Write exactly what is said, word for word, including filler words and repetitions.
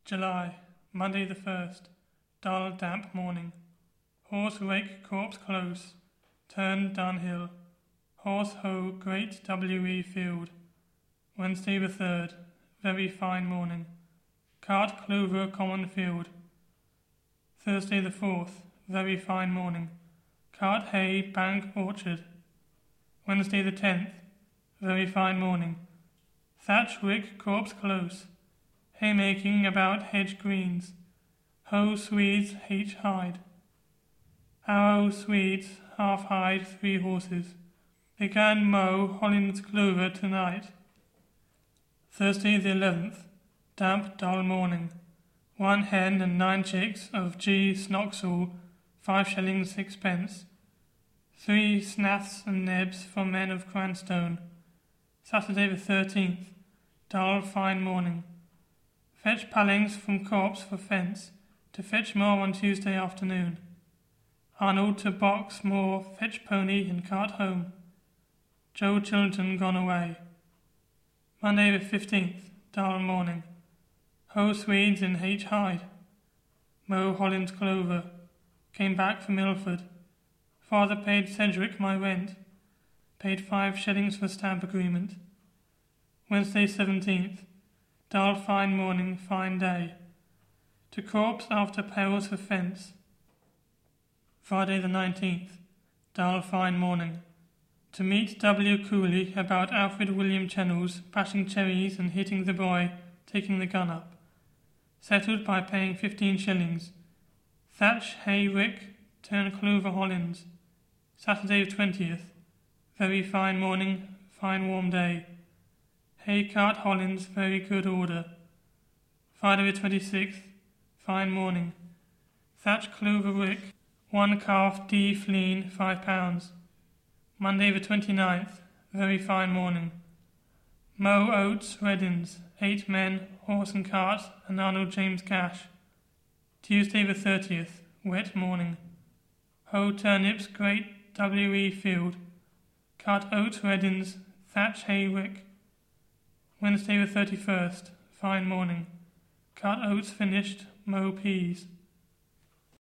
July, Monday the first. Dull, damp morning. Horse rake corpse close. Turn downhill. Horse hoe great W E field. Wednesday the third. Very fine morning. Cart clover common field. Thursday the fourth. Very fine morning. Cart hay bank orchard. Wednesday the tenth. Very fine morning. Thatch rick corpse close. Haymaking about hedge greens. Hoe Swedes H hide. Arrow Swedes half hide three horses. They can mow Holland's clover tonight. Thursday the eleventh. Damp dull morning. One hen and nine chicks of G. Snoxall, five shillings sixpence. Three snaths and nebs for men of Cranstone. Saturday the thirteenth. Dull fine morning. Fetch palings from corpse for fence, to fetch more on Tuesday afternoon. Arnold to box more, fetch pony and cart home. Joe Chilton gone away. Monday the fifteenth. Dull morning. Hoe Swedes in H hide. Mow Holland's clover. Came back from Ilford. Father paid Cedric my rent. Paid five shillings for stamp agreement. Wednesday seventeenth. Dull fine morning, fine day. To corpse after perils for fence. Friday the nineteenth. Dull fine morning. To meet W. Cooley about Alfred William Chennels bashing cherries and hitting the boy, taking the gun up. Settled by paying fifteen shillings. Thatch hay rick, turn clover Hollands. Saturday the twentieth. Very fine morning, fine warm day. Hay cart Hollands, very good order. Friday the twenty-sixth. Fine morning. Thatch clover rick, one calf D. flean, five pounds. Monday the twenty-ninth. Very fine morning. Mow oats, reddins, eight men, horse and cart, and Arnold James Cash. Tuesday the thirtieth. Wet morning. Hoe turnips, great W E field. Cart oats, reddins, thatch hay rick. Wednesday the thirty-first. Fine morning. Cart oats finished, mow peas.